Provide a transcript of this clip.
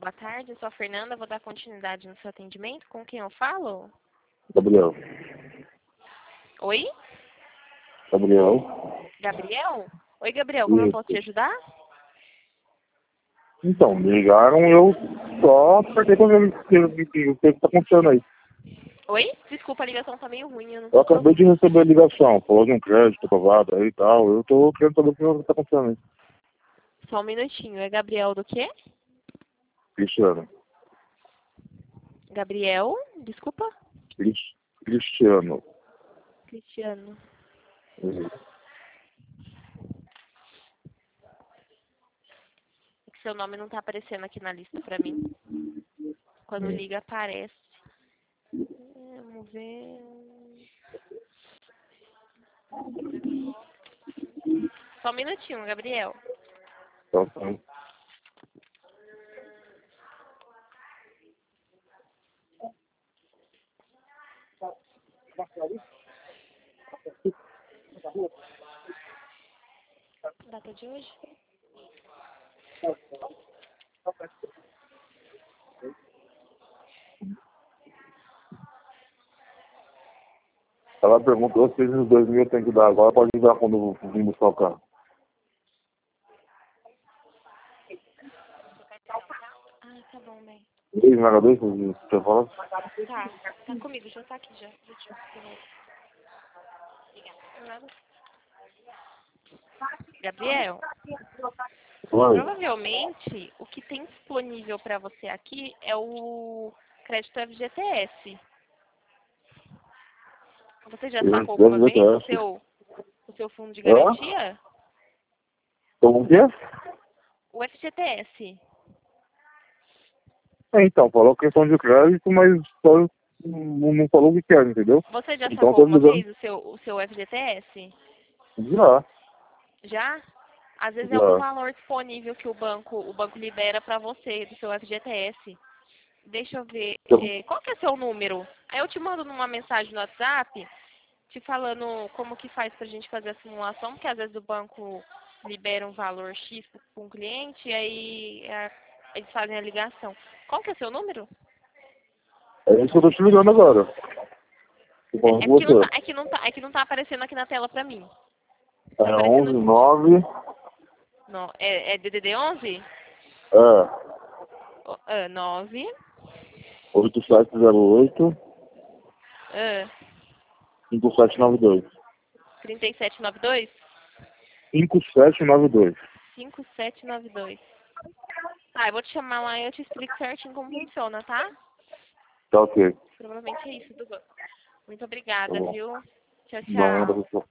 boa tarde. Eu sou a Fernanda, vou dar continuidade no seu atendimento. Com quem eu falo? Gabriel. Oi? Gabriel. Gabriel? Oi, Gabriel, como eu Isso. posso te ajudar? Então, me ligaram e eu só perguntei pra ver o que tá acontecendo aí. Oi? Desculpa, a ligação tá meio ruim, eu não Eu tô te acabei de ouvindo. receber a ligação, falou de um crédito aprovado aí e tal. Eu tô querendo saber o que tá acontecendo aí. Só um minutinho. É Gabriel do quê? Cristiano. Gabriel? Desculpa? Cristiano. Cristiano. É que seu nome não tá aparecendo aqui na lista pra mim. Quando liga, aparece. Vamos ver. Só um minutinho, Gabriel. Então, tá. Data de hoje? Ela perguntou se os 2.000 tem que dar agora, pode dar quando vir buscar o carro. Ah, tá bom, bem. 2 você fala? Tá comigo, já tá aqui já. Deixa eu ver. Obrigada. Nada. Gabriel, Oi. provavelmente o que tem disponível para você aqui é o crédito FGTS. Você já sacou alguma vez o seu fundo de garantia? Como que é? O FGTS. Então, falou questão de crédito, mas só não falou o que quer, entendeu? Você já Então, sacou tô alguma ligando. vez o seu FGTS? Já, Já? Às vezes é um já. valor disponível que o banco libera para você do seu FGTS. Deixa eu ver. Qual que é seu número? Aí eu te mando numa mensagem no WhatsApp te falando como que faz pra gente fazer a simulação, porque às vezes o banco libera um valor X para um cliente e aí eles fazem a ligação. Qual que é seu número? É isso que eu tô te ligando agora. Tô falando com você. É que não tá aparecendo aqui na tela pra mim. É Tá aparecendo 11 9, não, é DDD 11? é, 9 8708 5792. 3792 5792. 5792. Tá, eu vou te chamar lá e eu te explico certinho como funciona, tá? Tá ok. Provavelmente é isso do banco. Muito Tá obrigada, bom. viu? Tchau, Não, tchau. nada, pessoal.